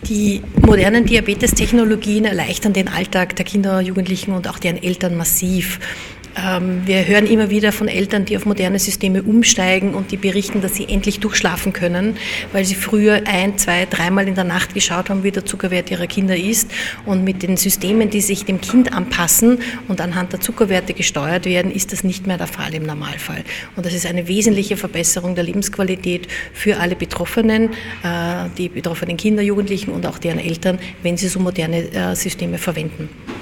Die modernen Diabetestechnologien erleichtern den Alltag der Kinder, Jugendlichen und auch deren Eltern massiv. Wir hören immer wieder von Eltern, die auf moderne Systeme umsteigen und die berichten, dass sie endlich durchschlafen können, weil sie früher 1, 2, 3 Mal in der Nacht geschaut haben, wie der Zuckerwert ihrer Kinder ist. Und mit den Systemen, die sich dem Kind anpassen und anhand der Zuckerwerte gesteuert werden, ist das nicht mehr der Fall im Normalfall. Und das ist eine wesentliche Verbesserung der Lebensqualität für alle Betroffenen, die betroffenen Kinder, Jugendlichen und auch deren Eltern, wenn sie so moderne Systeme verwenden.